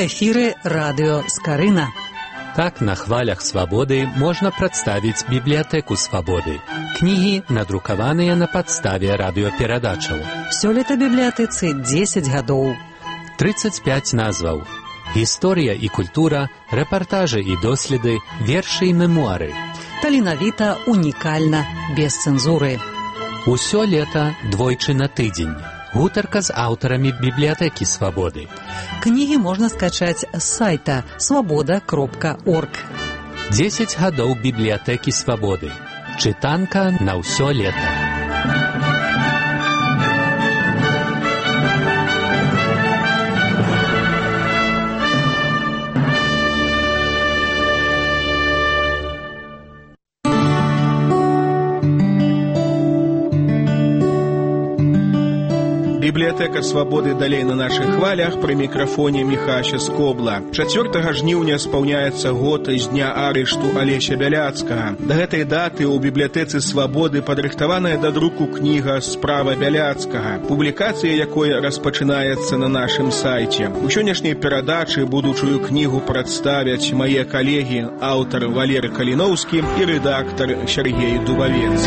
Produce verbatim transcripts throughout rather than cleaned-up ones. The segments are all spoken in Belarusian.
эфіры радыё Скарына. Так на хвалях свабоды можна прадставіць бібліятэку свабоды. Кнігі надрукаваныя на падставе радыёперадачаў. Сёлета бібліятэцы дзесяць гадоў. трыццаць пяць назваў. Гісторыя і культура, рэпартажы і доследы, вершы і мемуары. Таленавіта, унікальна, без цэнзуры. Усё лета двойчы на тыдзень. Гутарка з аўтарамі бібліятэкі свабоды. Кнігі можна скачаць з сайта свабода кропка орг. дзесяць гадоў бібліятэкі свабоды. Чытанка на ўсё лета. Бібліятэка свабоды далей на нашых хвалях, пры мікрафоне Міхася Скобла. чацвёртага жніўня спаўняецца год з дня арышту Алеся Бяляцкага. Да гэтай даты ў бібліятэцы свабоды падрыхтаваная да друку кніга «Справа Бяляцкага», публікацыя якой распачынаецца на нашым сайце. У сённяшняй перадачы будучую кнігу прадставяць мае калегі, аўтар Валерый Каліноўскі і рэдактар Сергей Дубавец.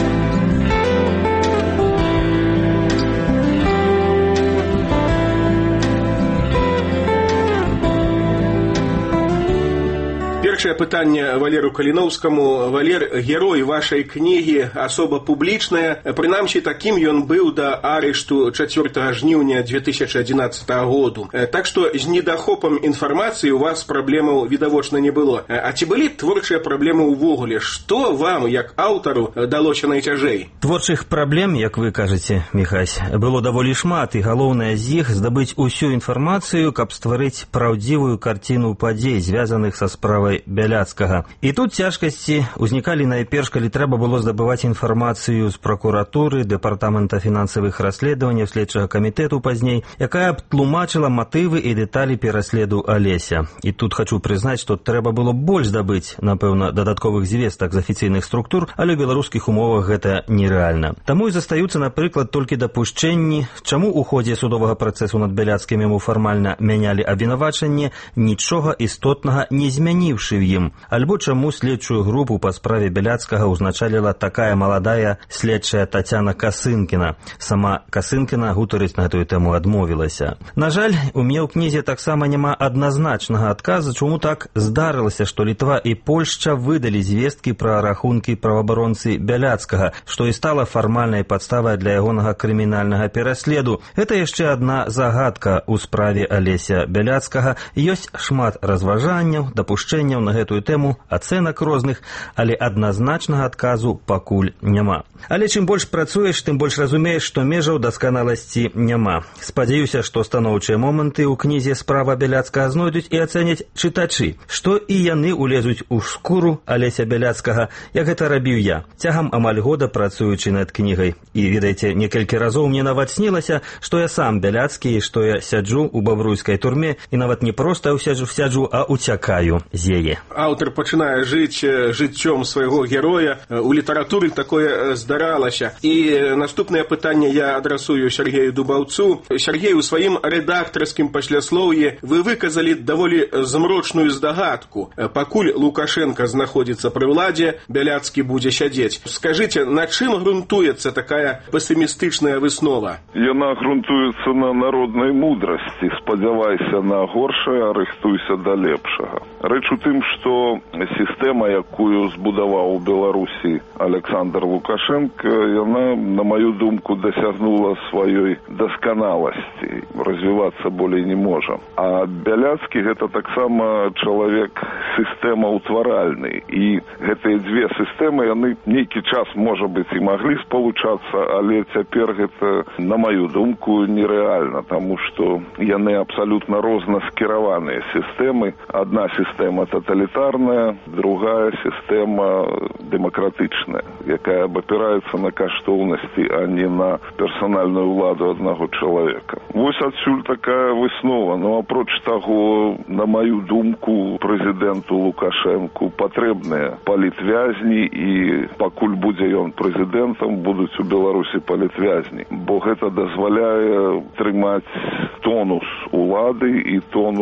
Першае пытанне Валеру Каліноўскаму. Валер, герой вашай кнігі, асоба публічная. Прынамсі, такім ён быў да арышту чацвёртага жніўня две тысячы адзінаццатага году. Так што з недахопам інфармацыі у вас праблемаў відавочна не было. А ці былі творчыя праблемы ўвогуле? Што вам, як аўтару, далося найцяжэй? Творчых праблем, як вы кажаце, Міхась, было даволі шмат, і галоўнае з іх здабыць усю інфармацыю, каб стварыць праўдзівую карціну падзей, звязаных са справай Бяляцкага. І тут цяжкасці ўзнікалі найперш, калі трэба было здабываць інфармацыю з пракуратуры, дэпартамента фінансавых расследаванняў, следчага камітэту пазней, якая б тлумачыла матывы і дэталі пераследу Алеся. І тут хачу прызнаць, што трэба было больш здабыць, напэўна, дадатковых звестак з афіцыйных структур, але ў беларускіх умовах гэта нерэальна. Таму і застаюцца, напрыклад, толькі дапушчэнні, чаму ў ходзе судовага працэсу над Бяляцкім яму фармальна мянялі абвінавачанне, нічога істотнага не змяніўшы в ім, альбо чаму следчую групу па справе Бяляцкага ўзначаліла такая маладая следчая Тацяна Касынкіна. Сама Касынкіна гутарыць на гэтую тэму адмовілася. На жаль, у мяне ў кнізе таксама няма адназначнага адказу, чаму так здарылася, што Літва і Польшча выдалі звесткі пра рахункі праваабаронцы Бяляцкага, што і стала фармальнай падставай для ягонага крымінальнага пераследу. Гэта яшчэ адна загадка ў справе Алеся Бяляцкага. Ёсць шмат разважанняў, дапушчэнняў на гэтую тэму, ацэнак розных, але адназначнага адказу пакуль няма. Але чым больш працуеш, тым больш разумееш, што межаў дасканаласці няма. Спадзяюся, што станоўчыя моманты ў кнізе «Справа Бяляцкага» знойдуць і ацэняць чытачы, што і яны улезуць у скуру Алеся Бяляцкага, як гэта рабіў я, цягам амаль года працуючы над кнігай. І, ведаеце, некалькі разоў мне нават снілася, што я сам Бяляцкі, што я сяджу ў бавруйскай турме, і нават не проста сяджу, сяджу, а уцякаю з яе. Аўтар пачынае жыць жыццём свайго героя. У літаратуры такое здаралася. І наступнае пытанне я адрасую Сергею Дубаўцу. Сергей, у сваім рэдактарскім пасляслоўі вы выказалі даволі змрочную здагадку. Пакуль Лукашенко знаходзіцца пры ўладзе, Бяляцкі будзе сядзець. Скажыце, на чым грунтуецца такая песімістычная выснова? Яна грунтуецца на народнай мудрасці. Спадзявайся на горшае, а рыхтуйся да лепшага. Рэч у тым, што сістэма, якую збудаваў у Беларусі Александр Лукашенко, яна, на маю думку, дасягнула сваёй дасканаласці. Развівацца болей не можа. А Бяляцкі гэта таксама чалавек сістэмаўтваральны. І гэтыя дзве сістэмы, яны нейкі час, можа быць, і маглі спалучацца, але цяпер гэта, на маю думку, нерэальна, таму што яны абсалютна рознаскіраваныя сістэмы. Адна сістэма тоталітарная, другая сістэма дэмакратычная, якая абапіраецца на каштоўнасці, а не на персанальную ўладу аднаго чалавека. Вось адсюль такая выснова. Ну, апроч таго, на маю думку, прэзідэнту Лукашэнку патрэбныя палітвязні, і пакуль будзе ён прэзідэнтам, будуць у Беларусі палітвязні, бо гэта дазваляе трымаць тонус улады і тонус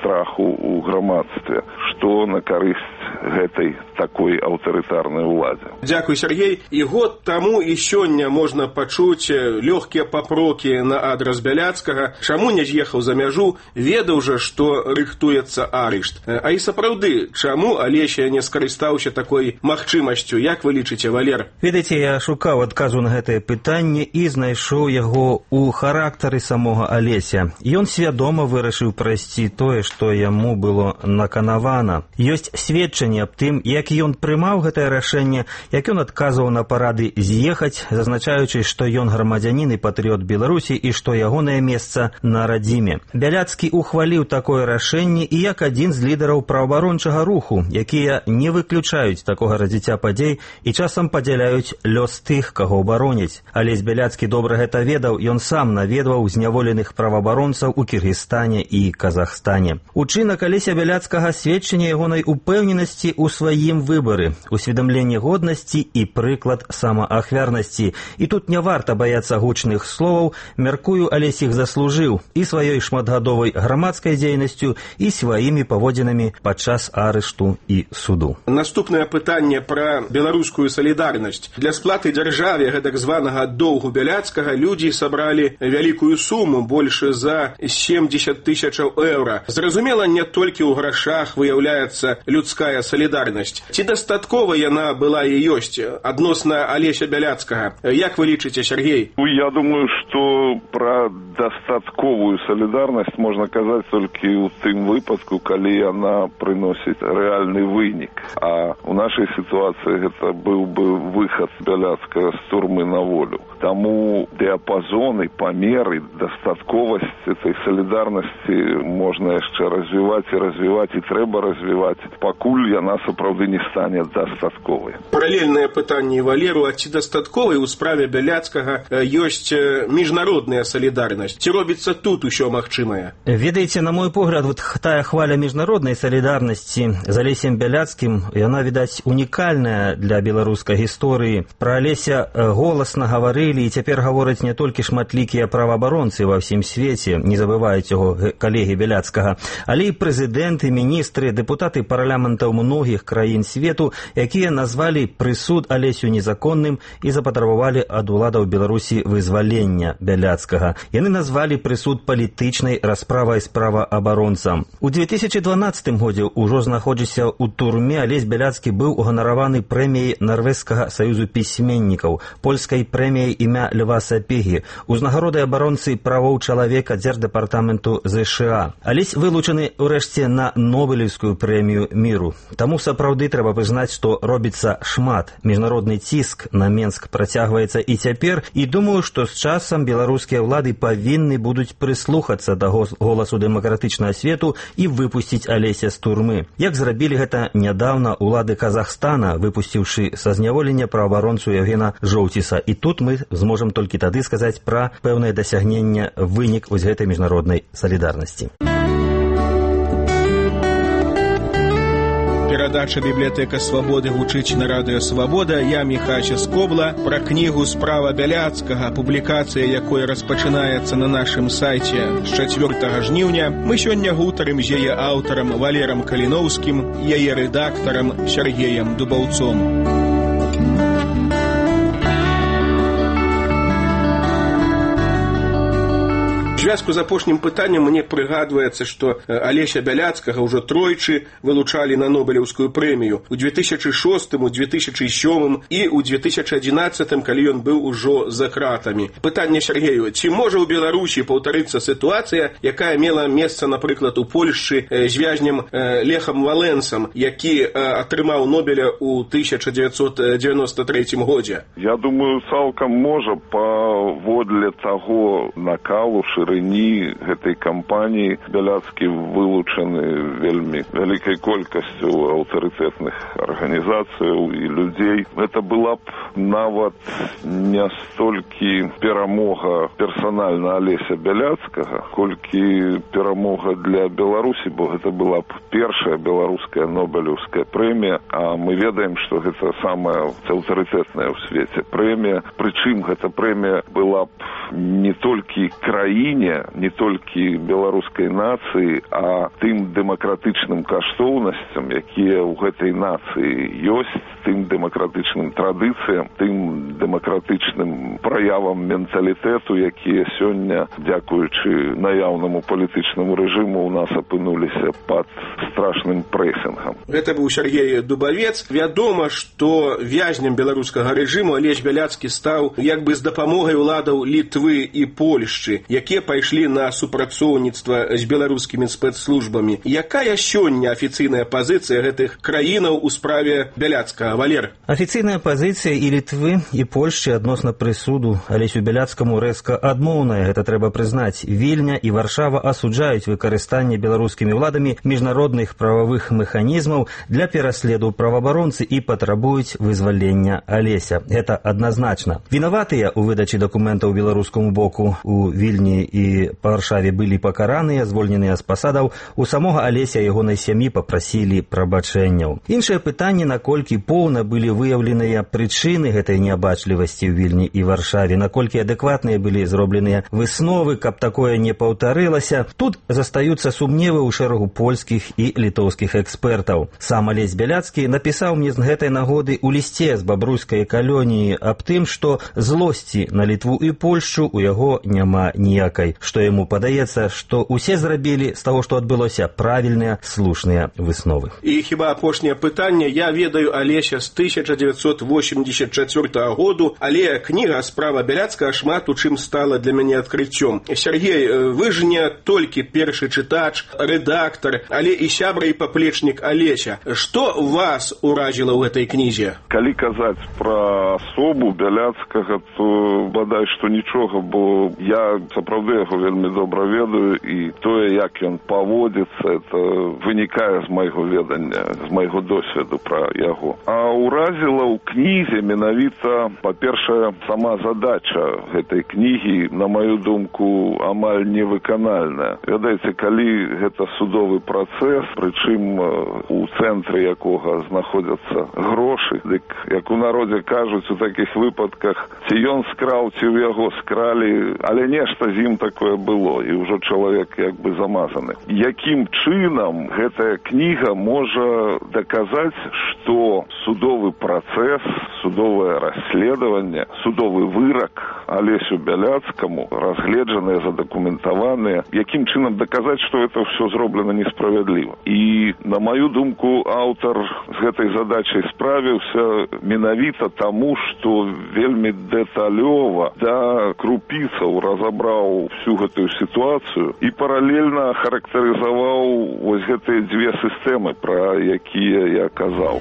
страху ў грамадстве, што на карысць гэтай такой аўтарытарнай уладзе. Дзякуй, Сергей. І год таму і сёння можна пачуць лёгкія папрокі на адрас Бяляцкага. Чаму не з'ехаў за мяжу, ведаў жа, што рыхтуецца арышт. А і сапраўды, чаму Алеся не скарыстаўся такой магчымасцю? Як вы лічыце, Валер? Ведаеце, я шукаў адказу на гэтае пытанне і знайшоў яго ў характары самога Алеся. Ён свядома вырашыў прайсці тое, што яму было наканавана. Ёсць сведчанне аб тым, як ён прымаў гэтае рашэнне, як ён адказваў на парады з'ехаць, зазначаючы, што ён грамадзянін і патрыёт Беларусі і што ягонае месца на радзіме. Бяляцкі ухваліў такое рашэнне і як адзін з лідараў праваабарончага руху, якія не выключаюць такога развіцця падзей і часам падзяляюць лёс тых, каго абароняць. Алесь Бяляцкі добра гэта ведаў, ён сам наведваў зняволеных праваабаронцаў у Кіргізстане і Казахстане. Учынак Алеся Бяляцкага сведчанне ягонай упэўненасці ў сваім выбары, усведамленне годнасці і прыклад самаахвярнасці. І тут не варта баяцца гучных словаў, мяркую, Алесь іх заслужыў і сваёй шматгадовай грамадскай дзейнасцю, і сваімі паводзінамі падчас арышту і суду. Наступнае пытанне пра беларускую салідарнасць. Для сплаты дзяржаве гэтак званага доўгу Бяляцкага людзі сабралі вялікую суму, больш за семьдесят тысячаў еўра. Зразумела, не толькі ў грашах выяўляецца людская салідарнасць. Ці дастаткова яна была і ёсць адносна Алеся Бяляцкага? Як вы лічыце, Сергей? Я думаю, што пра дастатковую салідарнасць можна казаць толькі ў тым выпадку, калі яна прыносіць рэальны вынік. А ў нашай сітуацыі гэта быў бы выхад Бяляцкага з турмы на волю. Таму дыяпазон і памер і дастатковасць этой салідарнасці можна яшчэ развіваць і развіваць, і трэба развіваць, пакуль яна сапраўды не стане дастатковай. Паралельнае пытанне Валеру, а ці дастатковай у справе Бяляцкага ёсць міжнародная салідарнасць? Ці робіцца тут усё магчымае? Ведаеце, на мой погляд, вот тая хваля міжнароднай салідарнасці з Алесем Бяляцкім, яна, відаць, унікальная для беларускай гісторыі. Пра Алеся голасна гаварылі і цяпер гавораць не толькі шматлікія праваабаронцы ва ўсім свеце, не забываюць яго калегі Бяляцкага, але і прэзідэнты, міністры, дэпутаты парламентаў многіх краін свету, якія назвалі прысуд Алесю незаконным і запатрабавалі ад уладаў Беларусі вызвалення Бяляцкага. Яны назвалі прысуд палітычнай расправай з праваабаронцам. У две тысячи дванаццатым годзе ўжо знаходзіўся ў турме Алесь Бяляцкі быў уганараваны прэміяй Нарвежскага саюзу пісьменнікаў, польскай прэміяй імя Льва Сапегі, узнагародай абаронцы правоў чалавека дзярждэпартаменту ЗША. Алесь вылучаны ўрэшце на Нобелеўскую прэмію міру. Таму сапраўды трэба прызнаць, што робіцца шмат. Міжнародны ціск на Менск працягваецца і цяпер, і думаю, што з часам беларускія ўлады павінны будуць прыслухацца да голасу дэмакратычнага свету і выпусціць Алеся з турмы. Як зрабілі гэта нядаўна ўлады Казахстана, выпусціўшы са зняволення праваабаронцу Евгена Жоўціса. І тут мы зможам толькі тады сказаць пра пэўнае дасягненне, вынік вось гэтай міжнароднай салідарнасці. Перадача «Бібліятэка свабоды» гучыць на радыё «Свабода». Я Міхася Скобла. Пра кнігу «Справа Бяляцкага», публікацыя якой распачынаецца на нашым сайце з чацвёртага жніўня. Мы сёння гутарым з яе аўтарам Валерам Каліноўскім, яе рэдактарам Сергеем Дубаўцом. У звязку з апошнім пытаннем мне прыгадваецца, што Алеся Бяляцкага ўжо тройчы вылучалі на Нобелеўскую прэмію. У две тысячи шостым, у две тысячи сёмым і ў две тысячи адзінаццатым, калі ён быў ужо за кратамі. Пытанне Сергею: ці можа ў Беларусі паўтарыцца сітуацыя, якая мела месца, напрыклад, у Польшчы з вязнем Лехам Валенсам, які атрымаў Нобеля ў тысяча дзевяцьсот дзевяноста трэцім годзе? Я думаю, цалкам можа, паводле таго накалу, шырыні гэтай кампаніі Бяляцкі вылучаны вельмі вялікай колькасцю аўтарытэтных арганізацыяў і людзей. Гэта была б нават не столькі перамога персанальна Алеся Бяляцкага, колькі перамога для Беларусі, бо гэта была б першая беларуская Нобелеўская прэмія, а мы ведаем, што гэта самая аўтарытэтная ў свеце прэмія. Прычым гэта прэмія была б не толькі краіне галіне не толькі беларускай нацыі, а тым дэмакратычным каштоўнасцям, якія ў гэтай нацыі ёсць, тым дэмакратычным традыцыям, тым дэмакратычным праявам менталітэту, якія сёння, дзякуючы наяўнаму палітычнаму рэжыму, у нас апынуліся пад страшным прэсінгам. Гэта быў Сергей Дубавец. Вядома, што вязнем беларускага рэжыму Алесь Бяляцкі стаў як бы з дапамогай уладаў Літвы і Польшчы, якія пайшлі на супрацоўніцтва з беларускімі спецслужбамі. Якая сёння афіцыйная пазіцыя гэтых краінаў у справе Бяляцкага, Валер? Афіцыйная пазіцыя і Літвы, і Польшчы адносна прысуду Алесю Бяляцкаму рэзка адмоўная, гэта трэба прызнаць. Вільня і Варшава асуджаюць выкарыстанне беларускімі ўладамі міжнародных прававых механізмаў для пераследу праваабаронцы і патрабуюць вызвалення Алеся. Гэта адназначна. Вінаватыя ў выдачы дакументаў беларускаму боку у Вільні і Варшаве былі пакараныя, звольненыя з пасадаў. У самога Алеся і ягонай сям'і папрасілі прабачэнняў. Іншае пытанне, наколькі поўна былі выяўленыя прычыны гэтай неабачлівасці ў Вільні і Варшаве, наколькі адэкватныя былі зробленыя высновы, каб такое не паўтарылася. Тут застаюцца сумневы ў шэрагу польскіх і літоўскіх экспертаў. Сам Алесь Бяляцкі напісаў мне з гэтай нагоды ў лісце з бабруйскай калоніі аб тым, што злосці на Літву і Польшчу у яго няма ніякай, што яму падаецца, што ўсе зрабілі з таго, што адбылося, правільныя, слушныя высновы. І хіба апошняе пытанне. Я ведаю Алеся з тысяча дзевяцьсот восемьдесят чацвёртага году, але кніга «Справа Бяляцкага» шмат у чым стала для мяне адкрыццём. Сергей, вы ж не толькі першы чытач, рэдактар, але і сябра і паплечнік Алеся. Што вас уразіла ў гэтай кнізе? Калі казаць пра асобу Бяляцкага, то бадай што нічога, бо я сапраўды яго вельмі добра ведаю, і тое, як ён паводзіцца, это вынікае з майго ведання, з майго досведу пра яго. А уразіла ў кнізе менавіта, па-першае, сама задача гэтай кнігі, на маю думку, амаль невыканальная. Ведаеце, калі гэта судовы працэс, прычым у цэнтры якога знаходзяцца грошы, дык, як у народзе кажуць у такіх выпадках, ці ён скраў, ці ў яго скралі, але нешта з ім такое было, і ўжо чалавек як бы замазаны. Якім чынам гэтая кніга можа даказаць, што судовы працэс, судовае расследаванне, судовы вырак Алесю Бяляцкаму, разгледжаныя, задакументаваныя, якім чынам даказаць, што гэта ўсё зроблена несправядліва. І, на маю думку, аўтар з гэтай задачай справіўся менавіта таму, што вельмі дэталёва да крупіцаў разабраў всю гэтую сітуацыю і паралельна характарызаваў вось гэтыя дзве сістэмы, пра якія я казаў.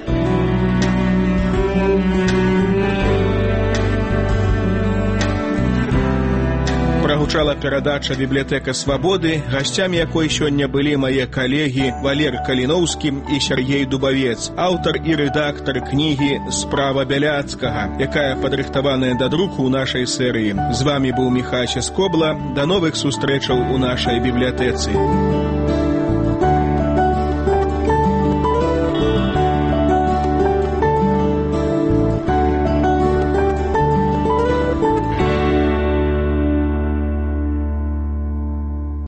Прагучала перадача «Бібліятэка свабоды», гасцямі якой сёння былі мае калегі Валер Каліноўскі і Сергей Дубавец, аўтар і рэдактар кнігі «Справа Бяляцкага», якая падрыхтаваная да друку ў нашай серыі. З вамі быў Міхася Скобла. Да новых сустрэчаў у нашай бібліятэцы.